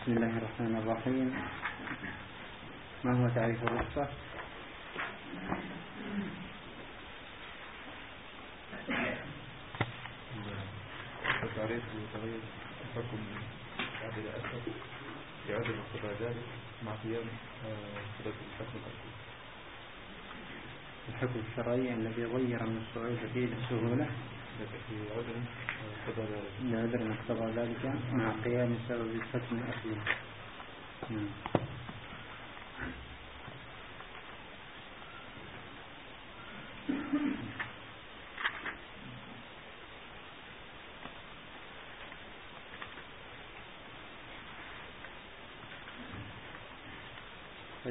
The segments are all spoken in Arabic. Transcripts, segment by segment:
بسم الله الرحمن الرحيم. ما هو تعريف الرخصة؟ تعريف تغير حكم عدد أسد يعود المقتضى ذلك مع قيام صدق الحكم الأصلي. الحكم الشرعي الذي غير من الصعوبة إلى السهولة لعذر اقتضى ذلك مع قيام سبب الحكم الأصلي. طيب.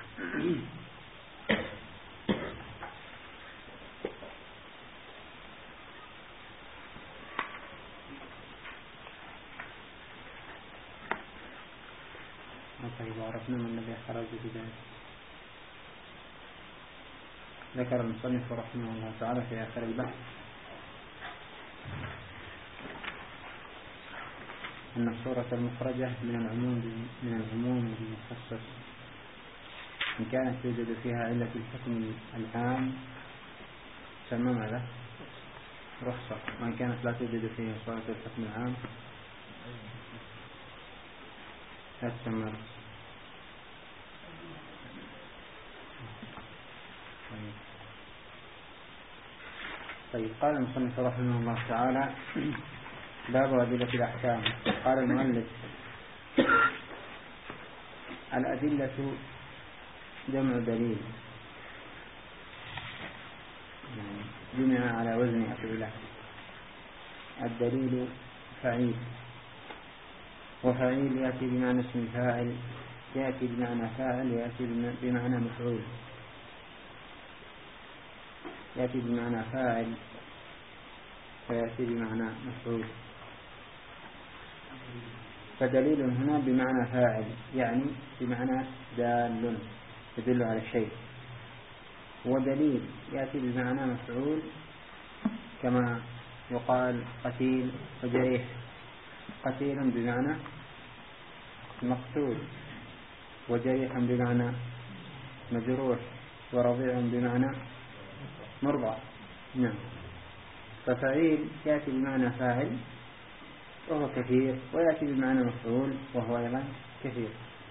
طيب، عرفنا من الذي خرج بذلك. ذكر المصنف رحمه الله تعالى في آخر البحث أن الصورة المخرجة من العموم بالمخصص إن كانت توجد فيها علة الحكم العام تسمى ماذا؟ رخصة. وإن كانت لا توجد فيها صورة الحكم العام لا تسمى رخصة. طيب، قال المصنف رحمه الله تعالى: باب أدلة الأحكام. قال المؤلف: الأدلة جمع دليل، جمع على وزن أفعلة. الدليل فعيل، وفعيل يأتي بمعنى اسم الفاعل، يأتي بمعنى فاعل، يأتي بمعنى مفعول، يأتي بمعنى فاعل فيأتي بمعنى مفعول. فدليل هنا بمعنى فاعل، يعني بمعنى دال يدل على الشيء. ودليل يأتي بمعنى مفعول، كما يقال قتيل وجريح. قتيل بمعنى مقتول، وجريح بمعنى مجروح، ورضيع بمعنى مرضع. نعم. ففعيل يأتي بمعنى فاعل وهو كثير، ويأتي بمعنى مفعول وهو أيضا كثير.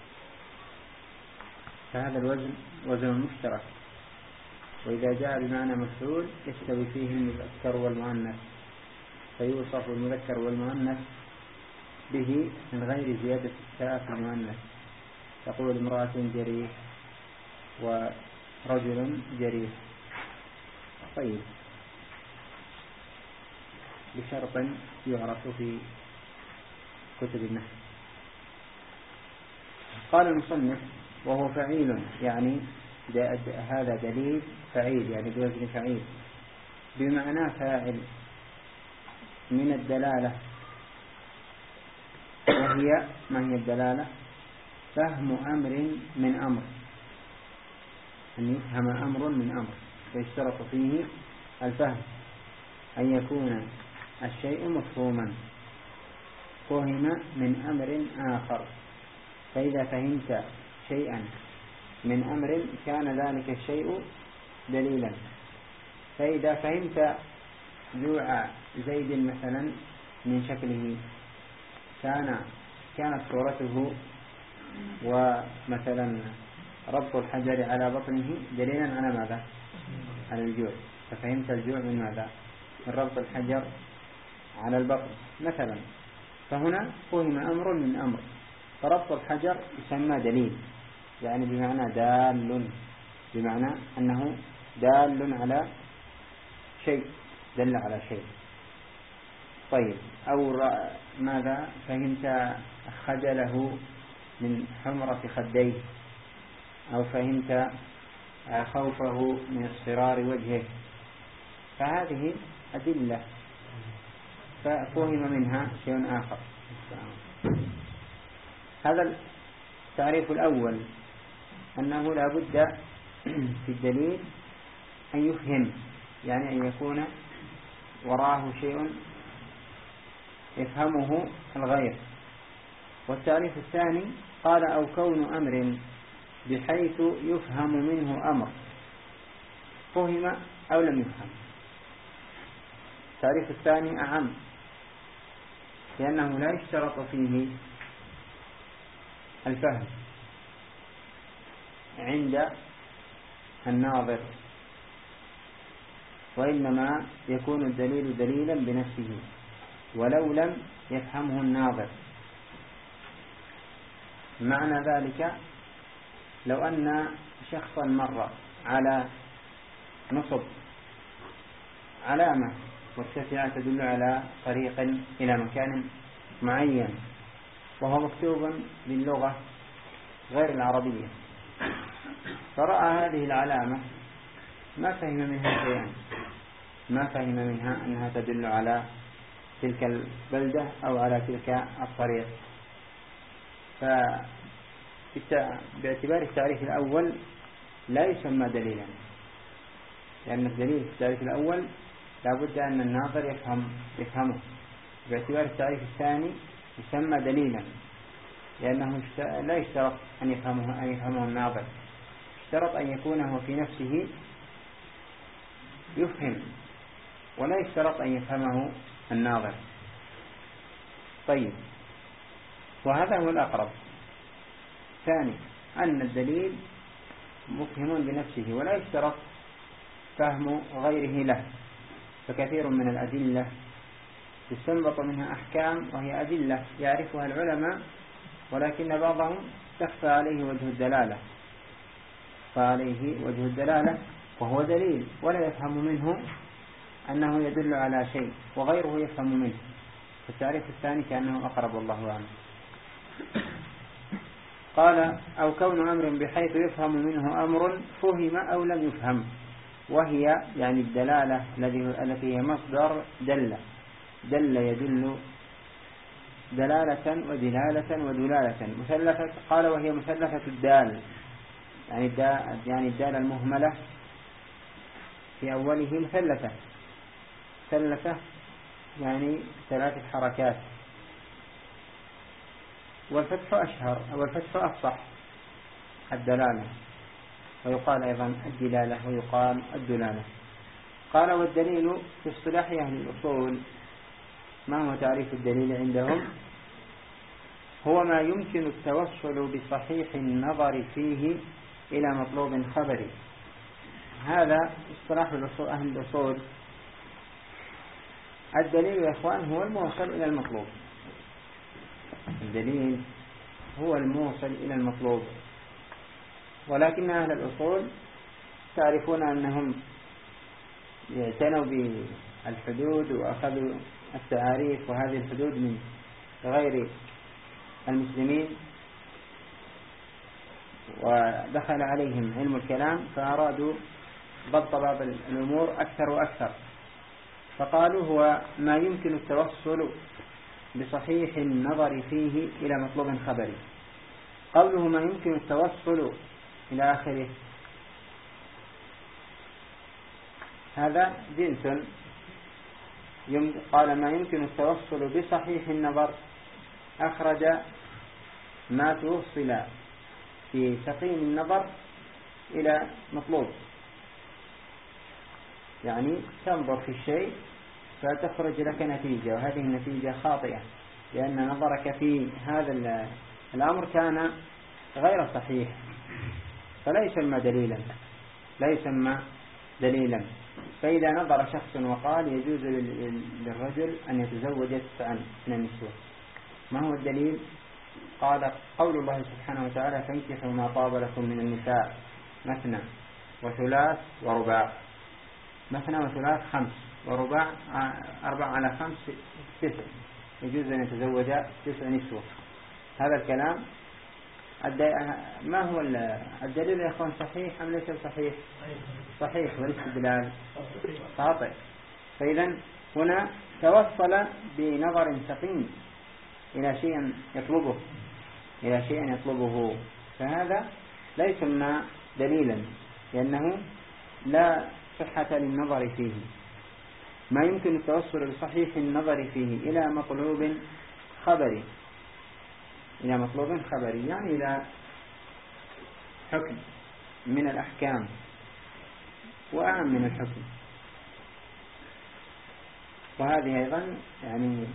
فهذا الوزن وزن مشترك، وإذا جاء بمعنى مفعول يستوي فيه المذكر والمؤنث، فيوصف المذكر والمؤنث به من غير زيادة التاء في المؤنث. تقول امرأة جريح ورجل جريح. طيب، بشرط يعرف في كتب النحو. قال المصنف: وهو فعيل، يعني هذا دليل فعيل، يعني بوزن فعيل، بمعنى فاعل من الدلالة. وهي ما هي الدلالة؟ فهم أمر من أمر، أن يفهم أمر من أمر، فيشترط فيه الفهم، أن يكون الشيء مفهوما، فهم من أمر آخر. فإذا فهمت شيئا من أمر كان ذلك الشيء دليلا. فإذا فهمت جوع زيد مثلا من شكله، كانت صورته ومثلا ربط الحجر على بطنه دليلا على ماذا؟ على الجوع. ففهمت الجوع من ماذا؟ من ربط الحجر على البطن مثلا. فهنا فهم أمر من أمر، فربط الحجر يسمى دليل، يعني بمعنى دال، بمعنى أنه دال على شيء، دل على شيء. طيب، أو ماذا؟ فهمت خجله من حمرة خديه، أو فهمت خوفه من اصفرار وجهه. فهذه أدلة، ففهم منها شيء آخر. هذا التعريف الأول، أنه لا بد في الدليل أن يفهم، يعني أن يكون وراءه شيء يفهمه الغير. والتعريف الثاني قال أو كون أمر بحيث يفهم منه أمر فهم أو لم يفهم. التعريف الثاني أعم لأنه لا يشترط فيه الفهم عند الناظر، وإنما يكون الدليل دليلا بنفسه ولو لم يفهمه الناظر. معنى ذلك لو أن شخصا مر على نصب علامة مرتفعة تدل على طريق إلى مكان معين وهو مكتوب باللغة غير العربية، فرأى هذه العلامة ما فهم منها شيئا، ما فهم منها أنها تدل على تلك البلدة أو على تلك الطريق، باعتبار التعريف الأول لا يسمى دليلا، لأن الدليل في التعريف الأول لا بد أن الناظر يفهمه. باعتبار التعريف الثاني يسمى دليلا لأنه لا يشترط أن يفهمه الناظر، يشترط أن يكون هو في نفسه يفهم، ولا يشترط أن يفهمه الناظر. طيب، وهذا هو الأقرب. ثاني أن الدليل مفهم بنفسه ولا يشترط فهم غيره له، فكثير من الأدلة يستنبط منها أحكام وهي أدلة يعرفها العلماء، ولكن بعضهم تخفى عليه وجه الدلالة وهو دليل ولا يفهم منه أنه يدل على شيء وغيره يفهم منه. فالتعريف الثاني كأنه أقرب، والله أعلم. قال أو كون أمر بحيث يفهم منه أمر فهم أو لم يفهم، وهي يعني الدلالة التي هي مصدر دل يدل دلالة ودلالة ودلالة مثلثة. قال وهي مثلثة الدال، يعني الدالة المهملة في أوله مثلثة يعني 3 حركات، والفتح أشهر أو الفتح أفصح الدلالة، ويقال أيضا الدلالة ويقال الدلالة. قال والدليل في اصطلاح أهل الأصول، ما هو تعريف الدليل عندهم؟ هو ما يمكن التوصل بصحيح النظر فيه إلى مطلوب خبري. هذا اصطلاح أهل الأصول. الدليل يا إخوان هو الموصل إلى المطلوب، الدليل هو الموصل إلى المطلوب، ولكن أهل الأصول تعرفون أنهم يعتنوا بالحدود وأخذوا التعاريف وهذه الحدود من غير المسلمين، ودخل عليهم علم الكلام فأرادوا ضبط بعض الأمور أكثر وأكثر، فقالوا هو ما يمكن التوصل بصحيح النظر فيه إلى مطلوب خبري. قوله ما يمكن التوصل إلى آخره هذا جنس. قال ما يمكن التوصل بصحيح النظر، أخرج ما توصل في سقيم النظر إلى مطلوب، يعني تنظر في الشيء فتخرج لك نتيجة، وهذه النتيجة خاطئة لأن نظرك في هذا الأمر كان غير صحيح، فلا يسمى دليلا. فإذا نظر شخص وقال يجوز للرجل أن يتزوج 9 من النسوة، ما هو الدليل؟ قال قول الله سبحانه وتعالى فانكحوا ما طاب لكم من النساء مثنى وثلاث ورباع. مثنى وثلاث 5 ورباع 4 على 5 9، يجوز أن يتزوج 9 نسوة. هذا الكلام ما هو الدليل يا أخوان؟ صحيح أم ليس صحيح؟ صحيح، والاستدلال خاطئ. فإذا هنا توصل بنظر سقيم إلى شيء يطلبه، فهذا لا يسمى دليلا لأنه لا صحة للنظر فيه. ما يمكن التوصل بصحيح النظر فيه إلى مطلوب خبري. إلى مطلوب خبري، يعني إلى حكم من الأحكام وأعم من الحكم. وهذه أيضا يعني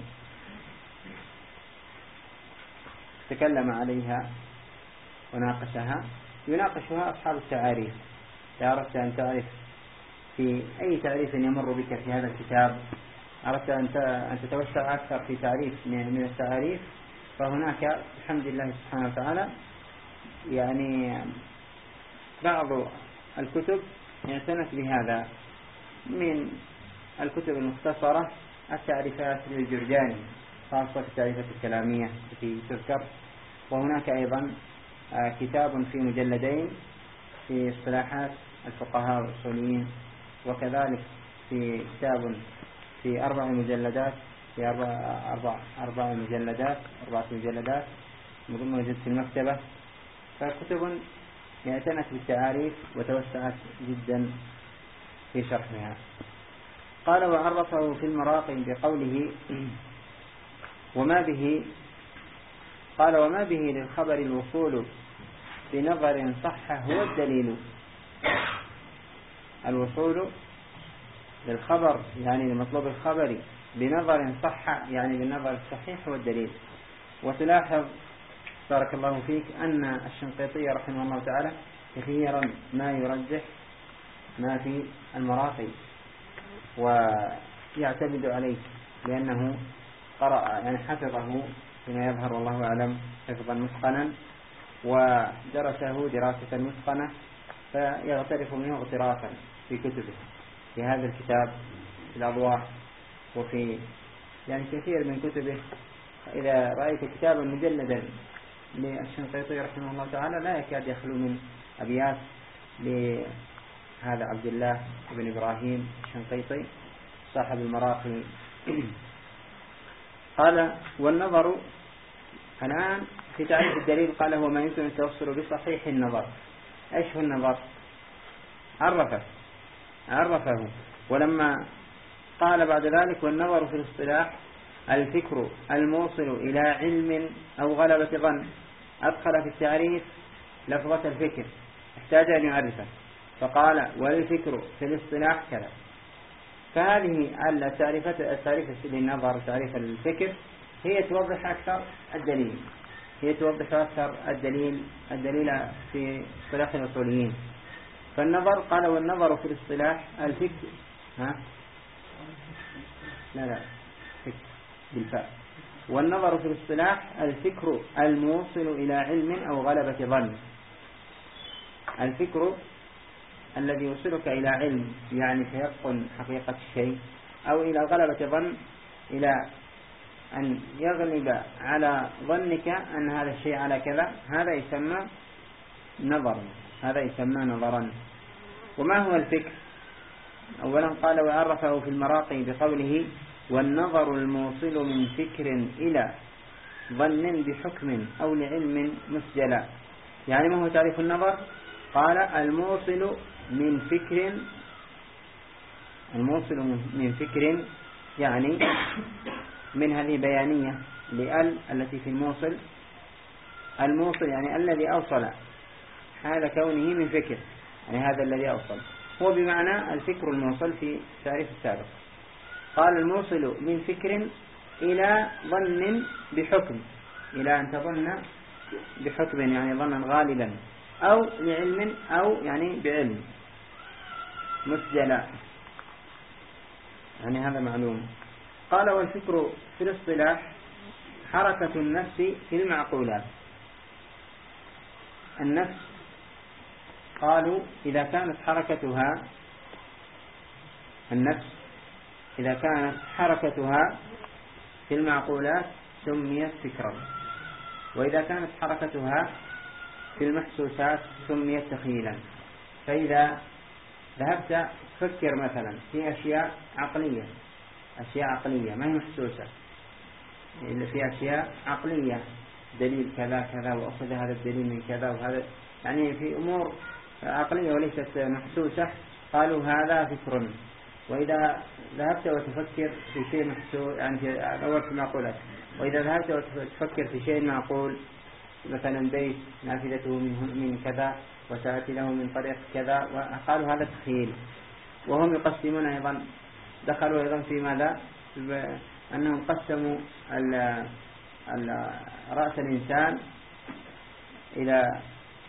تكلم عليها وناقشها، يناقشها أصحاب التعاريف. إذا أردت أن تعرف في أي تعريف يمر بك في هذا الكتاب، أردت أن تتوسع أكثر في تعريف من التعاريف، فهناك الحمد لله سبحانه وتعالى يعني بعض الكتب اعتنت بهذا. من الكتب المختصرة التعريفات للجرجاني، خاصة التعريفات الكلامية التي تذكر، وهناك أيضا كتاب في مجلدين في اصطلاحات الفقهاء والأصوليين، وكذلك في كتاب في 4 مجلدات، في 4 مجلدات موجود في المكتبة. فكتب اعتنت بالتعاريف وتوسعت جدا في شرحها. قال وعرفه في المراقي بقوله وما به، قال وما به للخبر الوصول بنظر صح هو الدليل. الوصول للخبر يعني لمطلوب الخبر بنظر صح يعني بالنظر الصحيح هو الدليل. وتلاحظ بارك الله فيك أن الشنقيطي رحمه الله تعالى كثيرا ما يرجح ما في المراقي ويعتمد عليه، لأنه قرأ يعني حفظه فيما يظهر والله أعلم حفظا متقنا، ودرسه دراسة متقنة، فيغترف منه اغترافا في كتبه، في هذا الكتاب في الأضواء وفي يعني كثير من كتبه. إذا رأيت كتابا مجلدا للشنقيطي رحمه الله تعالى لا يكاد يخلو من أبيات لهذا عبد الله بن إبراهيم الشنقيطي صاحب المراقي. قال والنظر الآن في تعريف الدليل، قال هو ما يمكن التوصل بصحيح النظر. ايش هو النظر؟ عرفه، ولما قال بعد ذلك والنظر في الاصطلاح الفكر الموصل إلى علم أو غلبة ظن، أدخل في التعريف لفظة الفكر، احتاج أن يعرفه، فقال والفكر في الاصطلاح كذا. فهذه التعريف للنظر تعريف الفكر هي توضح أكثر الدليل، في اصطلاح الأصوليين. فالنظر قال والنظر في الاصطلاح الفكر فكر بالفاء. والنظر في الاصطلاح الفكر الموصل إلى علم أو غلبة ظن. الفكر الذي يوصلك إلى علم يعني تيقن حقيقة الشيء، أو إلى غلبة ظن إلى أن يغلب على ظنك أن هذا الشيء على كذا، هذا يسمى نظرا. وما هو الفكر؟ أولا قال وعرفه في المراقي بقوله والنظر الموصل من فكر إلى ظن بحكم أو لعلم مسجلا. يعني ما هو تعريف النظر؟ قال الموصل من فكر يعني من هذه بيانية لأل التي في الموصل. الموصل يعني الذي أوصل، حال كونه من فكر، يعني هذا الذي أوصل هو بمعنى الفكر الموصل في تعريف السابق. قال الموصل من فكر إلى ظن بحكم، إلى أن تظن بحكم يعني ظنا غالبا، أو لعلم أو يعني بعلم مسجلا، يعني هذا معلوم. قال والفكر في الاصطلاح حركة النفس في المعقولات. النفس قالوا إذا كانت حركتها في المعقولات سميت فكرا، وإذا كانت حركتها في المحسوسات سميت تخيلا. فإذا ذهبت تفكر مثلا في أشياء عقلية ما هي محسوسة، إلا في أشياء عقلية دليل كذا كذا وأخذ هذا الدليل من كذا وهذا، يعني في أمور عقلية وليست محسوسة، قالوا هذا فكر. وإذا ذهبت وتفكر في شيء محسوس يعني في المعقولات وإذا ذهبت وتفكر في شيء معقول، مثلا بيت نافذته من كذا وتأتي له من طريق كذا، وقالوا هذا تخيل. وهم يقسمون أيضا، دخلوا أيضا في ماذا؟ أنهم قسموا رأس الإنسان إلى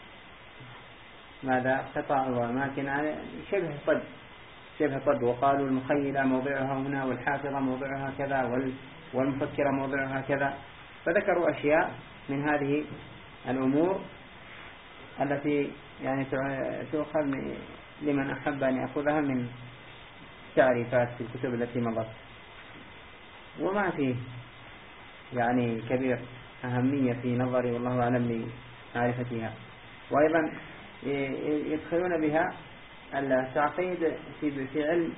ماذا؟ قطع وأماكن شبه طد، وقالوا المخيلة موضعها هنا، والحافظة موضعها كذا، والمفكرة موضعها كذا. فذكروا أشياء من هذه الأمور التي يعني تؤخذ لمن أحب أن يأخذها من تعريفات في الكتب التي مضت، وما فيه يعني كبير أهمية في نظري والله أعلم لمعرفتها. وأيضا يدخلون بها التعقيد في علم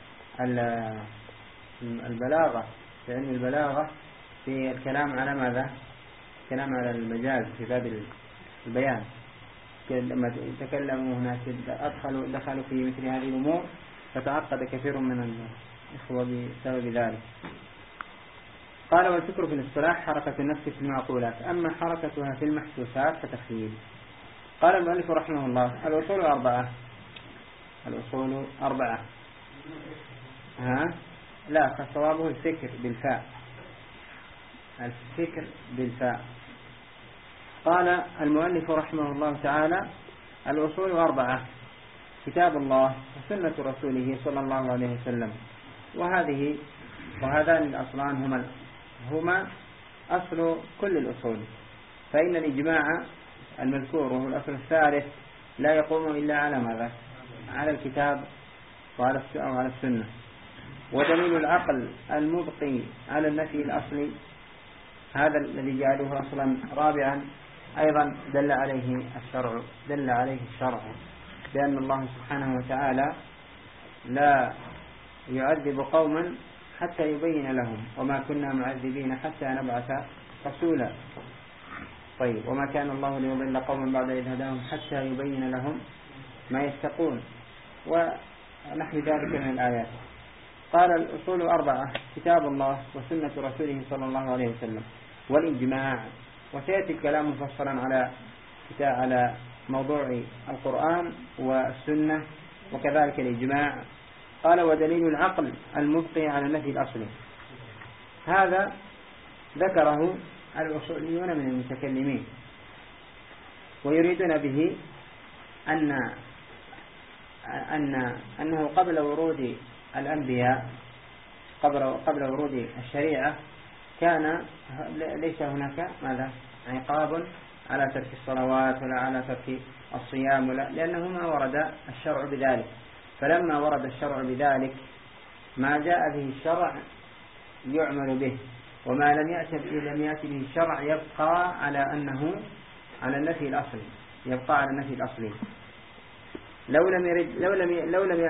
البلاغة، في علم البلاغة، في الكلام على ماذا؟ الكلام على المجاز في باب البيان. لما تكلموا هناك دخلوا في مثل هذه الأمور، فتعقد كثير من الإخوة بسبب ذلك. قال: والفكر في الاصطلاح حركة النفس في المعقولات، أما حركتها في المحسوسات فتخيل. قال المؤلف رحمه الله: الأصول أربعة. الأصول أربعة. لا، فصوابه الفكر بالفاء. الفكر بالفاء. قال المؤلف رحمه الله تعالى: الأصول أربعة: كتاب الله وسنة رسوله صلى الله عليه وسلم. وهذان الأصلان هما أصل كل الأصول. فإن الإجماع المذكور وهو الأصل الثالث لا يقوم إلا على ماذا؟ على الكتاب وعلى السنة. ودليل العقل المبقي على النفي الأصلي، هذا الذي جعله أصلا رابعا، أيضا دل عليه الشرع بأن الله سبحانه وتعالى لا يعذب قوما حتى يبين لهم، وما كنا معذبين حتى نبعث رسولا. طيب، وما كان الله ليضل قوما بعد إذ هداهم حتى يبين لهم ما يتقون، ونحو ذلك من الآيات. قال: الأصول أربعة: كتاب الله وسنة رسوله صلى الله عليه وسلم والإجماع. وسيأتي الكلام مفصلا على موضوع القرآن والسنة وكذلك الإجماع. قال: ودليل العقل المبقي على النفي الأصلي. هذا ذكره الأصوليون من المتكلمين، ويريدون به أنه قبل ورود الأنبياء، قبل ورود الشريعة، كان ليس هناك ماذا؟ عقاب على ترك الصلوات ولا على ترك الصيام، لأنه ما ورد الشرع بذلك. فلما ورد الشرع بذلك، ما جاء به الشرع يعمل به، وما لم يأتي به الشرع يبقى على النفي الأصلي. لو لم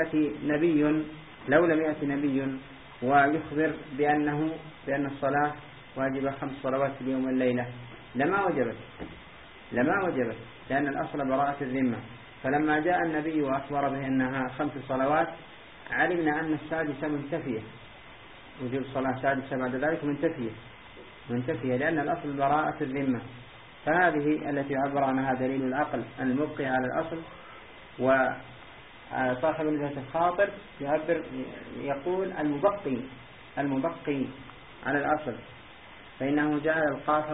يأتي نبي ويخبر بأن الصلاة واجبة 5 صلوات في اليوم والليلة، لما وجبت، لأن الأصل براءة الذمة. فلما جاء النبي وأخبر به أنها 5 صلوات، علمنا أن السادسة منتفية، وجوب صلاة سادسة بعد ذلك منتفية، لأن الأصل براءة الذمة. فهذه التي عبر عنها دليل العقل المبقي على الأصل. وصاحب نزهة الخاطر يقول المبقي على الأصل، فإنه جعل القاف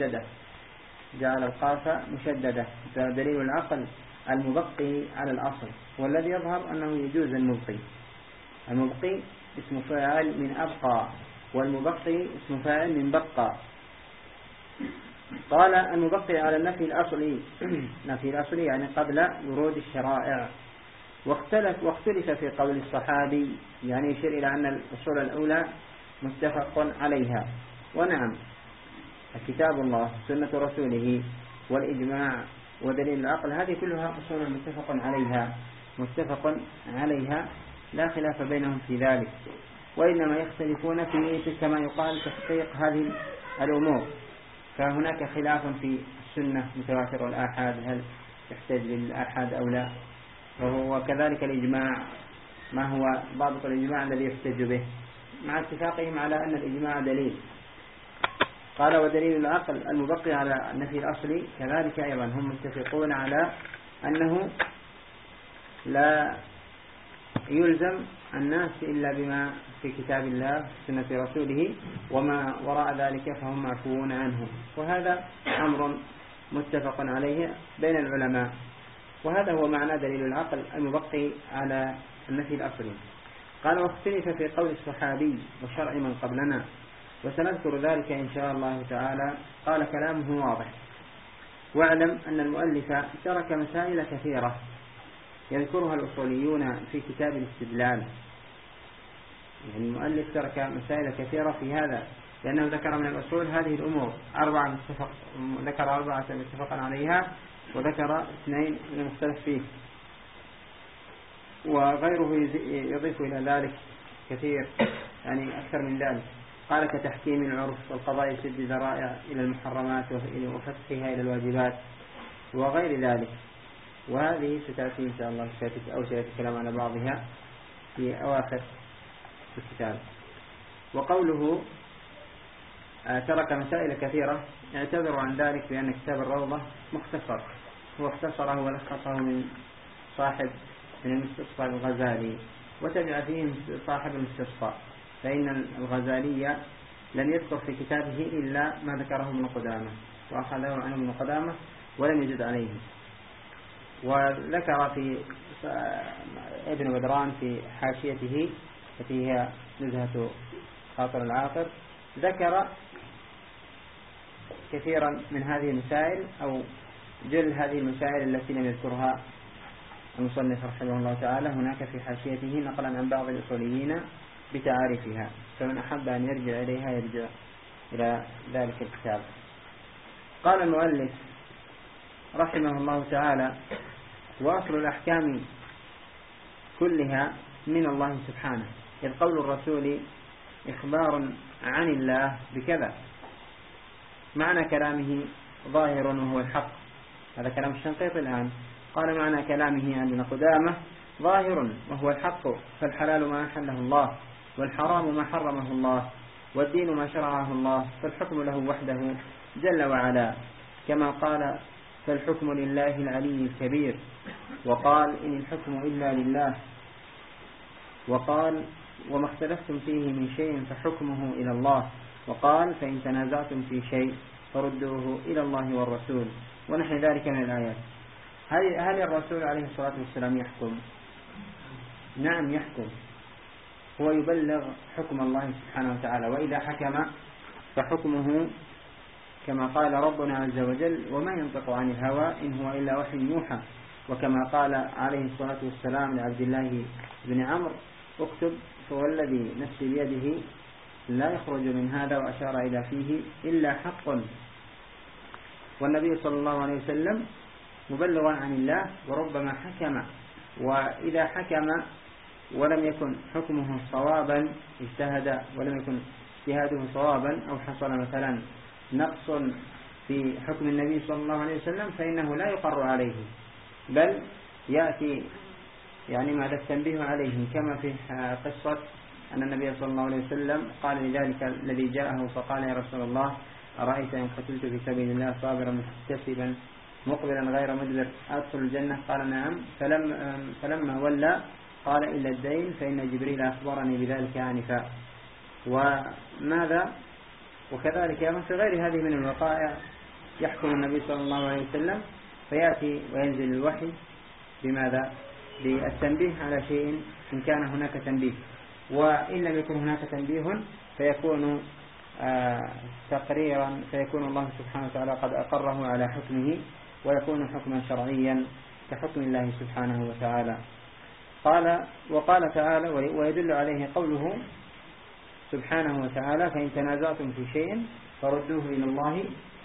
مشددة، دليل العقل المبقي على الأصل. والذي يظهر أنه يجوز المبقي اسم فاعل من أبقى، والمبقي اسم فاعل من بقى. قال: المبقي على النفي الأصلي يعني قبل ورود الشرائع. واختلف في قول الصحابي، يعني يشير إلى أن الأصول الأولى متفق عليها. ونعم، كتاب الله سنة رسوله والإجماع ودليل العقل، هذه كلها أصول متفق عليها، لا خلاف بينهم في ذلك. وإنما يختلفون في كما يقال تحقيق هذه الأمور. فهناك خلاف في السنة متواتر والآحاد، هل يحتاج للآحاد أو لا؟ وكذلك الإجماع، ما هو ضابط الإجماع الذي يحتج به، مع اتفاقهم على أن الإجماع دليل. قال ودليل العقل المبقي على النفي الأصلي كذلك أيضا هم متفقون على أنه لا يلزم الناس إلا بما في كتاب الله سنة رسوله، وما وراء ذلك فهم معفوون عنه، وهذا أمر متفق عليه بين العلماء، وهذا هو معنى دليل العقل المبقي على النفي الأصلي. قال واختلف في قول الصحابي وشرع من قبلنا، وسنذكر ذلك إن شاء الله تعالى. قال كلامه واضح، واعلم أن المؤلف ترك مسائل كثيرة يذكرها الأصوليون في كتاب الاستدلال. يعني المؤلف ترك مسائل كثيرة في هذا، لأنه ذكر من الأصول هذه الأمور ذكر 4 متفقا عليها، وذكر 2 المختلف فيه، وغيره يضيف إلى ذلك كثير، يعني أكثر من ذلك. قال كتحكيم العرف والقضاء سد ذرائع إلى المحرمات وفتحها إلى الواجبات وغير ذلك، وهذه ستأتي إن شاء الله سيأتي الكلام على بعضها في أواخر الكتاب. وقوله ترك مسائل كثيرة اعتذروا عن ذلك بأن كتاب الروضة مختصر، هو اختصره ولخصه من المستصفى الغزالي، وتبع فيه صاحب المستصفى، فإن الغزالي لم يذكر في كتابه إلا ما ذكره ابن قدامة، وأخذه عنه ابن قدامة ولم يزد عليه. وذكر في ابن بدران في حاشيته التي هي نزهة خاطر العاقر، ذكر كثيرا من هذه المسائل أو جل هذه المسائل التي لم يذكرها المصنف رحمه الله تعالى هناك في حاشيته، نقلا عن بعض الأصوليين بتعاريفها، فمن أحب أن يرجع إليها يرجع إلى ذلك الكتاب. قال المؤلف رحمه الله تعالى وأصل الأحكام كلها من الله سبحانه، إذ قول الرسول إخبار عن الله بكذا، معنى كلامه ظاهر وهو الحق. هذا كلام الشنقيطي الآن. قال معنى كلامه عن ابن قدامة ظاهر وهو الحق، فالحلال ما أحله الله، والحرام ما حرمه الله، والدين ما شرعه الله، فالحكم له وحده جل وعلا، كما قال فالحكم لله العلي الكبير، وقال إن الحكم إلا لله، وقال وما اختلفتم فيه من شيء فحكمه إلى الله، وقال فإن تنازعتم في شيء فردوه إلى الله والرسول، ونحن ذلك من الآيات. هل الرسول عليه الصلاة والسلام يحكم؟ نعم يحكم، هو يبلغ حكم الله سبحانه وتعالى، وإذا حكم فحكمه كما قال ربنا عز وجل وما ينطق عن الهوى إن هو إلا وحي يوحى، وكما قال عليه الصلاة والسلام لعبد الله بن عمرو اكتب فوالذي نفسي بيده لا يخرج من هذا، وأشار إلى فيه إلا حق. والنبي صلى الله عليه وسلم مبلغا عن الله، وربما حكم، وإذا حكم ولم يكن حكمه صوابا اجتهد ولم يكن اجتهاده صوابا، أو حصل مثلا نقص في حكم النبي صلى الله عليه وسلم، فإنه لا يقر عليه، بل يأتي يعني ماذا التنبيه عليه، كما في قصة أن النبي صلى الله عليه وسلم قال لذلك الذي جاءه فقال يا رسول الله أرأيت إن قتلت في سبيل الله صابرا محتسبا مقبلا غير مدبر أدخل الجنة؟ قال نعم. فلما ولى قال إلا الدين فإن جبريل أخبرني بذلك آنفا. وماذا وكذلك في غير هذه من الوقائع يحكم النبي صلى الله عليه وسلم، فيأتي وينزل الوحي بماذا؟ بالتنبيه على شيء إن كان هناك تنبيه، وإن لم يكن هناك تنبيه فيكون تقريرا، فيكون الله سبحانه وتعالى قد أقره على حكمه، ويكون حكما شرعيا كحكم الله سبحانه وتعالى. وقال تعالى ويدل عليه قوله سبحانه وتعالى فإن تنازعتم في شيء فردوه إلى الله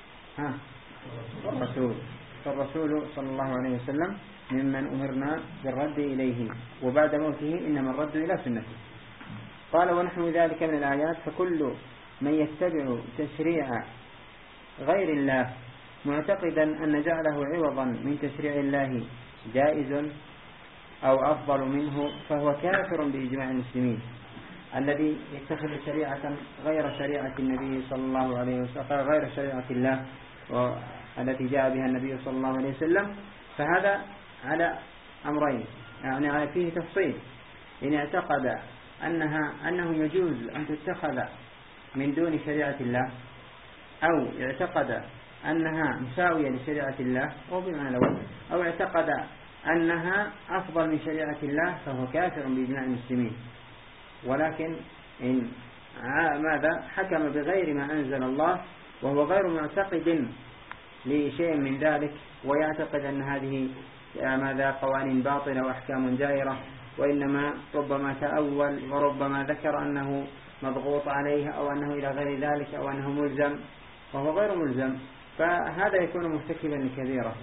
والرسول، فالرسول صلى الله عليه وسلم ممن أمرنا بالرد إليه، وبعد موته إنما الرد إلى سنته. قال ونحو ذلك من الآيات، فكل من يتبع تشريع غير الله معتقدا أن جعله عوضا من تشريع الله جائز أو أفضل منه فهو كافر بإجماع المسلمين. الذي يتخذ شريعة غير شريعة النبي صلى الله عليه وسلم، غير شريعة الله التي جاء بها النبي صلى الله عليه وسلم، فهذا على أمرين، يعني فيه تفصيل. إن اعتقد أنه يجوز أن تتخذ من دون شريعة الله، أو اعتقد أنها مساوية لشريعة الله أو اعتقد أنها أفضل من شريعة الله، فهو كافر بإجماع المسلمين. ولكن إن ماذا حكم بغير ما أنزل الله وهو غير معتقد لشيء من ذلك، ويعتقد أن هذه ماذا قوانين باطلة وأحكام جائرة، وإنما ربما تأول وربما ذكر أنه مضغوط عليها أو أنه إلى غير ذلك أو أنه ملزم وهو غير ملزم، فهذا يكون مرتكبا لكبيرة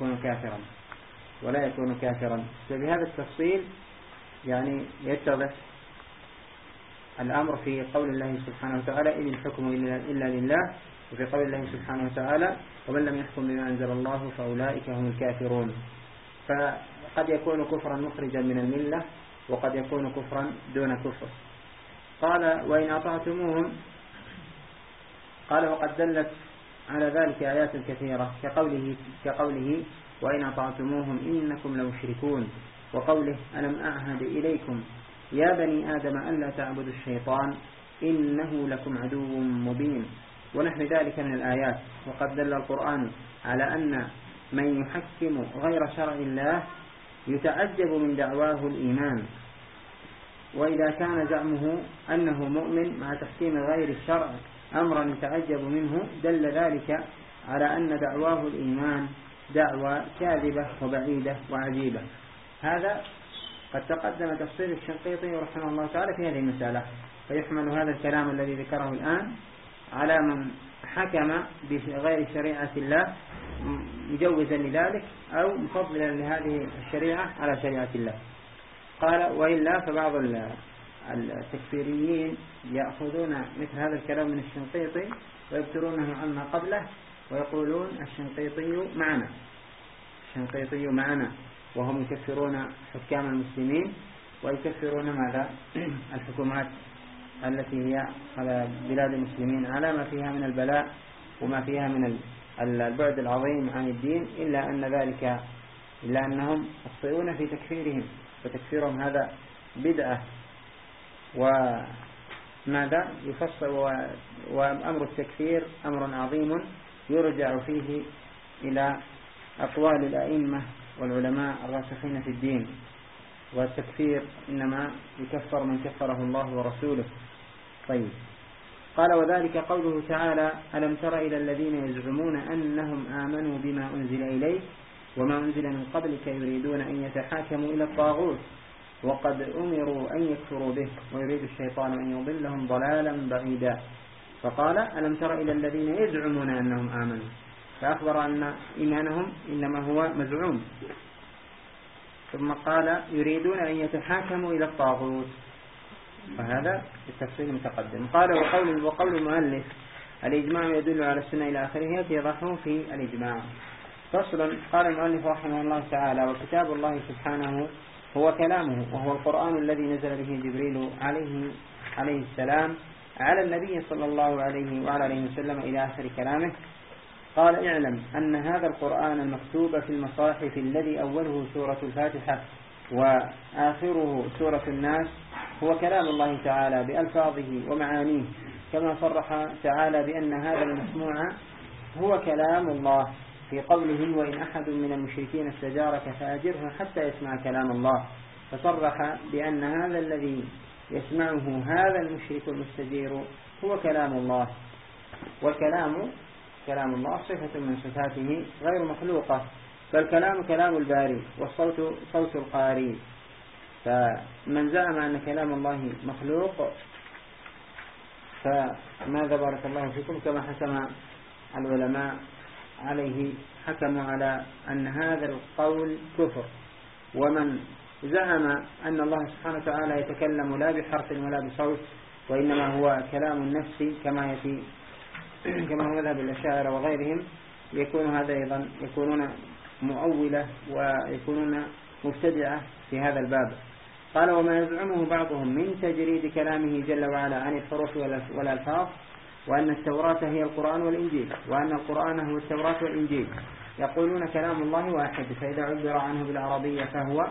ولا يكون كافرا. فبهذا التفصيل يعني يتضح الأمر في قول الله سبحانه وتعالى إن الحكم إلا لله، وفي قول الله سبحانه وتعالى ومن لم يحكم بما أنزل الله فأولئك هم الكافرون. فقد يكون كفرا مخرجا من الملة، وقد يكون كفرا دون كفر. قال وإن أطعتموهم، قال وقد دلت على ذلك آيات كثيرة كقوله وإن أطعتموهم إنكم لمشركون، وقوله ألم أعهد إليكم يا بني آدم ألا تعبدوا الشيطان إنه لكم عدو مبين، ونحو ذلك من الآيات. وقد دل القرآن على أن من يحكم غير شرع الله يتعجب من دعواه الإيمان، وإذا كان زعمه أنه مؤمن مع تحكيم غير الشرع أمرا يتعجب منه، دل ذلك على أن دعواه الإيمان دعوة كاذبة وبعيدة وعجيبة. هذا قد تقدم تفصيل الشنقيطي رحمه الله تعالى في هذه المسألة، فيحمل هذا الكلام الذي ذكره الآن على من حكم بغير شريعة الله مجوزا لذلك أو مفضلا لهذه الشريعة على شريعة الله. قال وإلا فبعض التكفيريين يأخذون مثل هذا الكلام من الشنقيطي ويبترونه عما قبله ويقولون الشنقيطي معنا، وهم يكفرون حكام المسلمين ويكفرون ماذا الحكومات التي هي على بلاد المسلمين على ما فيها من البلاء وما فيها من البعد العظيم عن الدين، إلا أنهم يخطئون في تكفيرهم، فتكفيرهم هذا بدعة. وماذا يفصل وأمر التكفير أمر عظيم يرجع فيه إلى أقوال الأئمة والعلماء الراسخين في الدين، والتكفير إنما يكفر من كفره الله ورسوله. طيب، قال وذلك قوله تعالى ألم تر إلى الذين يزعمون أنهم آمنوا بما أنزل إليك وما أنزل من قبلك يريدون أن يتحاكموا إلى الطاغوت وقد أمروا أن يكفروا به ويريد الشيطان أن يضلهم ضلالا بعيدا. فقال ألم تر إلى الذين يزعمون أنهم آمنوا، فأخبر أن إيمانهم إنما هو مزعوم، ثم قال يريدون أن يتحاكموا إلى الطاغوت، وهذا التفصيل متقدم. قال وقول المؤلف الإجماع يدل على السنة إلى آخره يضحه في الإجماع. فصل. قال المؤلف رحمه الله تعالى وكتاب الله سبحانه هو كلامه، وهو القرآن الذي نزل به جبريل عليه السلام على النبي صلى الله عليه وعلى آله وسلم إلى آخر كلامه. قال اعلم أن هذا القرآن المكتوب في المصاحف الذي أوله سورة الفاتحة وآخره سورة الناس هو كلام الله تعالى بألفاظه ومعانيه، كما صرح تعالى بأن هذا المسموع هو كلام الله في قوله وإن أحد من المشركين استجارك فأجره حتى يسمع كلام الله، فصرح بأن هذا الذي يسمعه هذا المشرك المستجير هو كلام الله. كلام الله صفة من صفاته غير مخلوقة، بل كلام الباري، والصوت صوت القارئ. فمن زعم أن كلام الله مخلوق فماذا بارك الله فيكم كما حكم العلماء عليه، حكموا على أن هذا القول كفر. ومن زعم أن الله سبحانه وتعالى يتكلم لا بحرف ولا بصوت وإنما هو كلام النفس كما هو مذهب الأشاعرة وغيرهم، يكون هذا أيضا يكونون مؤولة ويكونون مبتدعة في هذا الباب. قال وما يزعمه بعضهم من تجريد كلامه جل وعلا عن الحروف والألفاظ وأن التوراة هي القرآن والإنجيل وأن القرآن هو التوراة والإنجيل يقولون كلام الله واحد فإذا عبر عنه بالعربية فهو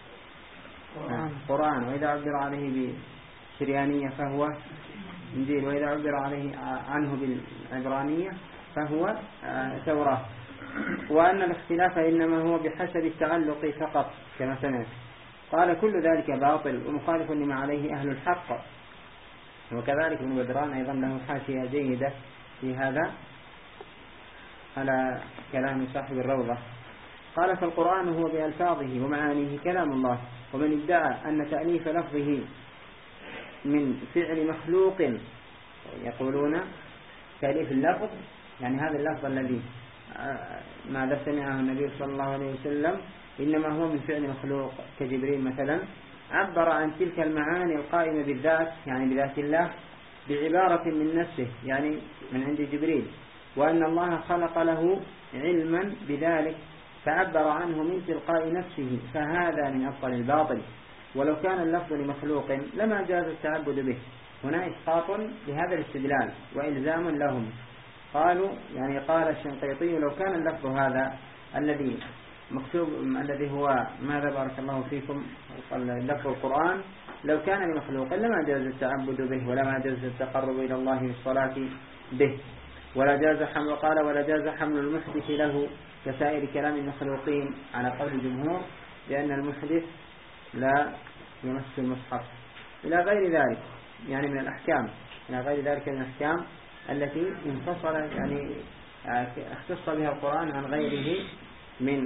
قرآن وإذا عبر عليه بالسريانية فهو إنجيل وإذا عبر عنه بالعبرانية فهو توراة وأن الاختلاف إنما هو بحسب التعلق فقط كما سمعت. قال كل ذلك باطل ومخالف لما عليه أهل الحق. وكذلك ابن بدران أيضا له حاشية جيدة في هذا على كلام صاحب الروضة. قال فالقرآن هو بألفاظه ومعانيه كلام الله ومن ادعى أن تأليف لفظه من فعل مخلوق يقولون تأليف اللفظ يعني هذا اللفظ الذي ماذا سمعه النبي صلى الله عليه وسلم إنما هو من فعل مخلوق كجبريل مثلا عبر عن تلك المعاني القائمة بالذات يعني بذات الله بعبارة من نفسه يعني من عند جبريل وأن الله خلق له علما بذلك فعبر عنه من تلقاء نفسه فهذا من أبطل الباطل ولو كان اللفظ لمخلوق لما جاز التعبد به. هنا إسقاط لهذا الاستدلال وإلزام لهم. قالوا يعني قال الشنقيطي لو كان اللفظ هذا الذي مكتوب الذي هو ماذا بارك الله فيكم لفظ القرآن لو كان لمخلوق لما جاز التعبد به ولما جاز التقرب إلى الله بالصلاة به ولا جاز حمل قال ولا جاز حمل المحدث له كسائر كلام المخلوقين على قول الجمهور لأن المحدث لا يمس المصحف إلى غير ذلك يعني من الأحكام إلى غير ذلك من الأحكام التي انفصل يعني اختص بها القرآن عن غيره من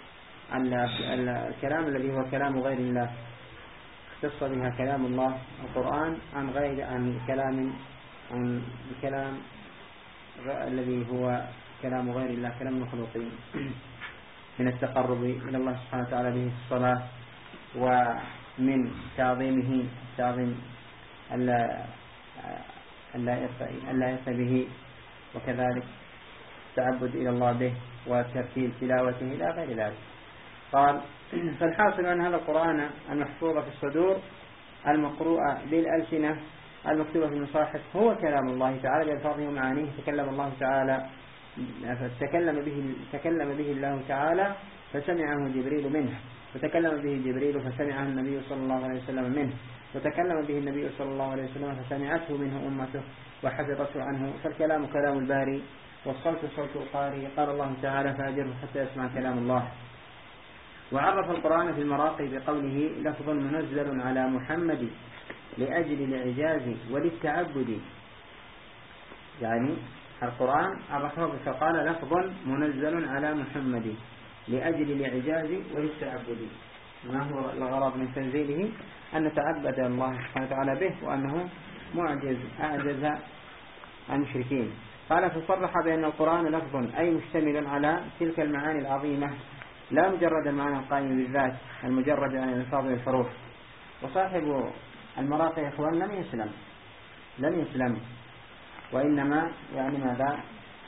الكلام الذي هو كلام غير الله اختص بها كلام الله القرآن عن غير عن الكلام الذي هو كلام غير الله كلام المخلوقين من التقرب إلى الله سبحانه وتعالى به الصلاة ومن تعظيم اللائق به وكذلك التعبد إلى الله به وترتيل تلاوته إلى غير ذلك. قال فالحاصل أن هذا القرآن المحفوظ في الصدور المقروء بالألسنة المكتوبة في المصاحف هو كلام الله تعالى بألفاظه ومعانيه تكلم الله تعالى تكلم به الله تعالى فسمعه جبريل منه وتكلم به جبريل فسمعه النبي صلى الله عليه وسلم منه وتكلم به النبي صلى الله عليه وسلم فسمعته منه أمته وحفظته عنه فالكلام كلام الباري والصوت صوت القاري. قال الله تعالى فأجره حتى يسمع كلام الله. وعرف القرآن في المراقي بقوله لفظ منزل على محمد لأجل الإعجاز وللتعبد يعني القرآن عرفه فقال لفظ منزل على محمد لأجل الإعجاز وللتعبد. ما هو الغرض من تنزيله أن نتعبد الله سبحانه وتعالى به وأنه أعجز المشركين. قال فصرح بأن القرآن لفظ أي مشتمل على تلك المعاني العظيمة لا مجرد المعنى القائم بالذات المجرد عن الألفاظ والحروف. وصاحب المراقي يا إخوان لم يسلم وإنما يعني ماذا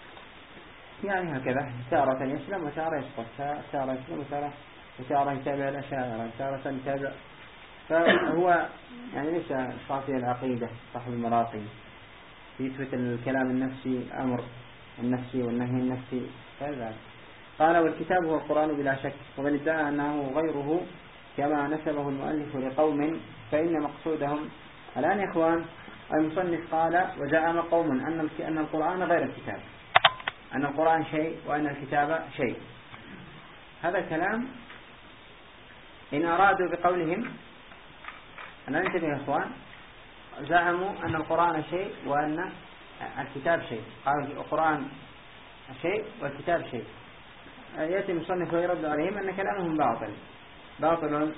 يعني هكذا تارة يسلم وتارة يسقط تارة يسلم وتارة يتابع الأشاعرة تارة يتابع فهو يعني ليس صافي العقيدة صاحب المراقي يثبت الكلام النفسي أمر النفسي والنهي النفسي كذا. قال والكتاب هو القرآن بلا شك ومن ادعى أنه غيره كما نسبه المؤلف لقوم فإن مقصودهم الآن يا إخوان المصنف قال وزعم قوم أن القرآن غير الكتاب أن القرآن شيء وأن الكتاب شيء. هذا الكلام إن أرادوا بقولهم أنا انتبه يا إخوان زعموا أن القرآن شيء وأن الكتاب شيء قالوا القرآن شيء والكتاب شيء. يأتي المصنف ويرد عليهم أن كلامهم باطل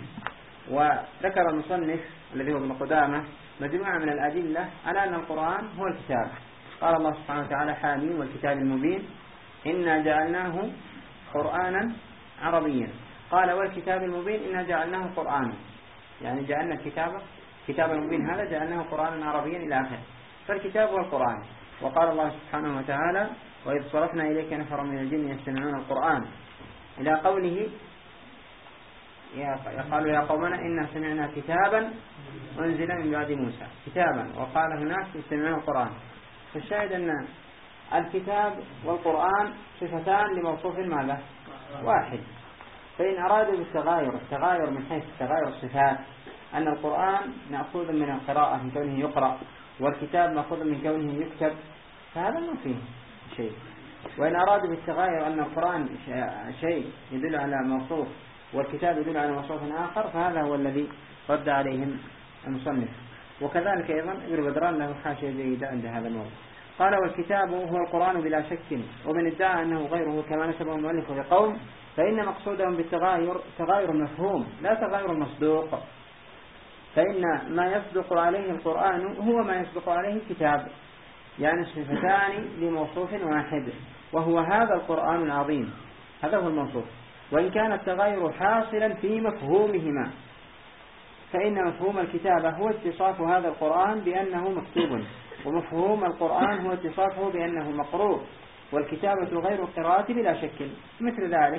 وذكر المصنف الذي هو ابن قدامة مجموعة من الأدلة على أن القرآن هو الكتاب. قال الله سبحانه وتعالى حاميم والكتاب المبين إنا جعلناه قرآنا عربيا. قال والكتاب المبين إنا جعلناه قرآنا يعني جعلنا كتاب المبين هذا جعلناه قرآنا عربيا إلى آخره. فالكتاب هو القرآن. وقال الله سبحانه وتعالى وإذ صرفنا إليك نفر من الجن يستمعون القرآن إلى قوله قالوا يا قومنا إنا سمعنا كتابا أنزل من بعد موسى كتابا، وقال هناك يستمعون القرآن. فالشاهد أن الكتاب والقرآن صفتان لموصوف ماذا؟ واحد. فإن أرادوا بالتغاير، التغاير من حيث تغاير الصفات، أن القرآن مأخوذ من القراءة من كونه يقرأ، والكتاب مأخوذ من كونه يكتب، فهذا ما فيه شيء. وإن أرادوا بالتغاير أن القرآن شيء يدل على موصوف والكتاب يدل على موصوف آخر، فهذا هو الذي رد عليهم المصنف. وكذلك أيضا ابن بدران له حاشية جيدة عند هذا الموضوع، قال والكتاب هو القرآن بلا شك، ومن ادعى أنه غيره كما نسبه المؤلف لقوم فإن مقصودهم بالتغاير تغاير مفهوم لا تغاير مصدوق، فإن ما يصدق عليه القرآن هو ما يصدق عليه الكتاب، يعني صفتان لموصوف واحد، وهو هذا القرآن العظيم، هذا هو الموصوف. وإن كان التغاير حاصلا في مفهومهما، فإن مفهوم الكتابة هو اتصاف هذا القرآن بأنه مكتوب، ومفهوم القرآن هو اتصافه بأنه مقروء، والكتابة غير القراءة بلا شك. مثل ذلك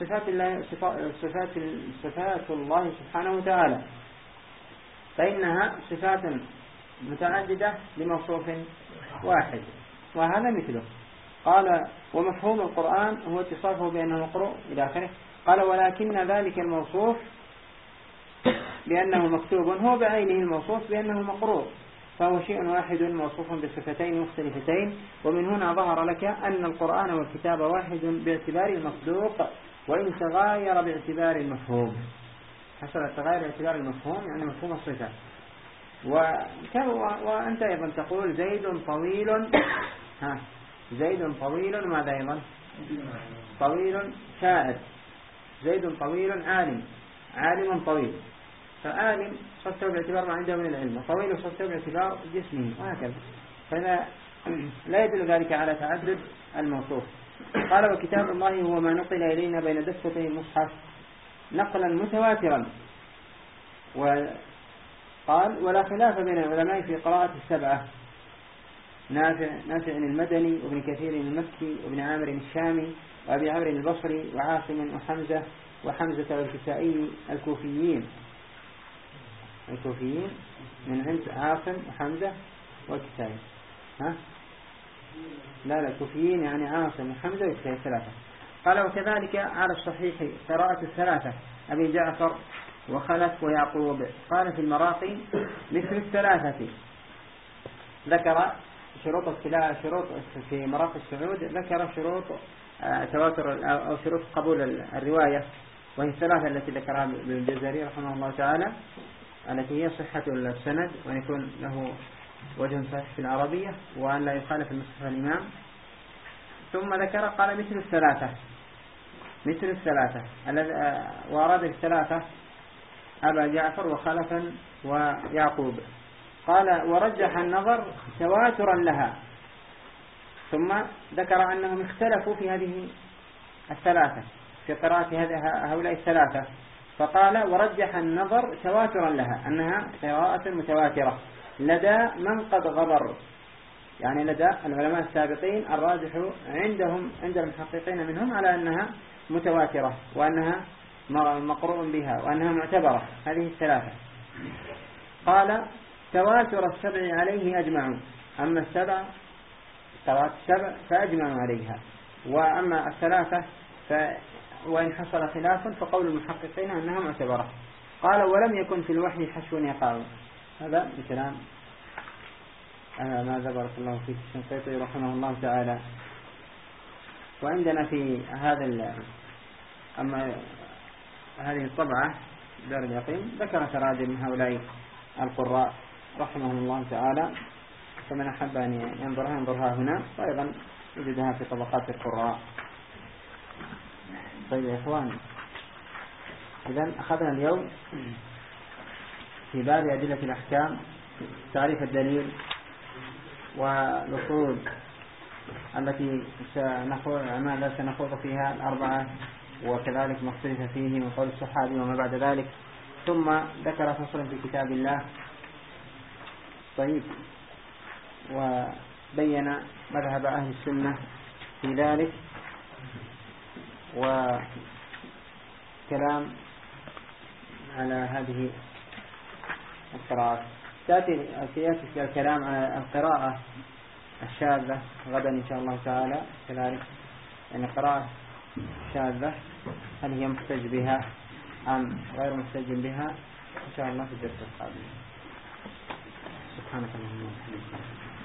صفات الله سبحانه وتعالى، فإنها صفات متعددة لموصوف واحد، وهذا مثله. قال ومفهوم القرآن هو اتصافه بأنه مقروء إلى آخره. قال ولكن ذلك الموصوف بأنه مكتوب هو بعينه الموصوف بأنه مقروء، فهو شيء واحد موصوف بصفتين مختلفتين. ومن هنا ظهر لك أن القرآن والكتاب واحد باعتبار المصدوق، وإن تغاير باعتبار المفهوم. حصل التغاير باعتبار المفهوم يعني مفهوم الصفة. وأنت أيضا تقول زيد طويل، زيد طويل، وماذا أيضا؟ طويل شاعر. زيد طويل عالم طويل. فعالم صفته باعتبار ما عنده من العلم، وطويل صفته باعتبار جسمه، وهكذا. فلا يدل ذلك على تعدد الموصوف. قال وكتاب الله هو ما نقل إلينا بين دفتي المصحف نقلا متواترا. وقال ولا خلاف بين العلماء في قراءة السبعة، نافع المدني وابن كثير المكي وابن عامر الشامي وابي عمرو البصري وعاصم وحمزة والكسائي الكوفيين من عند عاصم وحمزة والكسائي. لا الكوفيين يعني عاصم وحمزة والكسائي ثلاثة. قال وكذلك على الصحيح قراءة الثلاثة أبي جعفر وخلف ويعقوب. قال في المراقي مثل الثلاثة، ذكر شروط في مراقي السعود، ذكر شروط تواتر أو شروط قبول الرواية، وهي الثلاثة التي ذكرها ابن الجزري رحمه الله تعالى، التي هي صحة السند، وأن يكون له وجه صحيح في العربية، وأن لا يخالف المصحف الإمام. ثم ذكر قال مثل الثلاثة وأراد الثلاثة أبا جعفر وخلفا ويعقوب. قال ورجح النظر تواترا لها، ثم ذكر أنهم اختلفوا في هذه الثلاثة في قراءة هؤلاء الثلاثة، فقال ورجح النظر تواترا لها أنها قراءة متواترة لدى من قد غبر، يعني لدى العلماء السابقين الراجح عندهم عند المحققين منهم على أنها متواترة، وأنها مقروء بها، وأنها معتبرة هذه الثلاثة. قال تواتر السبع عليه أجمعون، أما السبع فأجمعوا عليها، وأما الثلاثة وإن حصل خلاف فقول المحققين أنها معتبرة. قال ولم يكن في الوحي حشو يقع. هذا بكلام ماذا بارك الله فيك الشنقيطي رحمه الله تعالى. وعندنا في أما هذه الطبعة دار اليقين ذكر تراجم من هؤلاء القراء رحمهم الله تعالى، فمن أحب أن ينظرها هنا، وأيضا يجدها في طبقات القراء. طيب يا إخوان، إذن أخذنا اليوم في باب أدلة الأحكام تعريف الدليل والأصول التي سنخوض فيها الأربعة، وكذلك ما اختلف فيه من قول الصحابي وما بعد ذلك. ثم ذكر فصلا في كتاب الله، طيب، وبين مذهب أهل السنة في ذلك، وكلام على هذه القراءات. سيأتي الكلام على القراءة الشاذة غدا إن شاء الله تعالى كذلك، يعني القراءة الشاذة هل هي محتج بها أم غير محتج بها إن شاء الله في الدرس القادم. سبحانك اللهم وبحمدك.